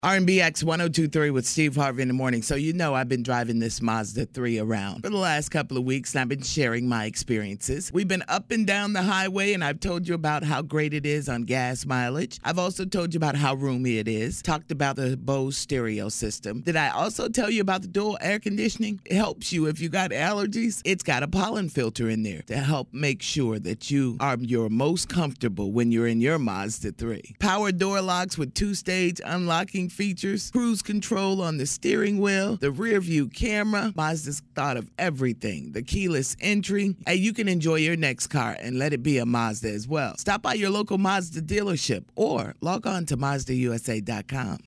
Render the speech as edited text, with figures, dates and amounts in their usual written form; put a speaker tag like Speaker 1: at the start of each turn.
Speaker 1: R&B X 1023 with Steve Harvey in the morning. So you know I've been driving this Mazda 3 around for the last couple of weeks, and I've been sharing my experiences. We've been up and down the highway, and I've told you about how great it is on gas mileage. I've also told you about how roomy it is. Talked about the Bose stereo system. Did I also tell you about the dual air conditioning? It helps you if you got allergies. It's got a pollen filter in there to help make sure that you are your most comfortable when you're in your Mazda 3. Power door locks with 2-stage unlocking features, cruise control on the steering wheel, the rear view camera. Mazda's thought of everything. The keyless entry. Hey, you can enjoy your next car and let it be a Mazda as well. Stop by your local Mazda dealership or log on to MazdaUSA.com.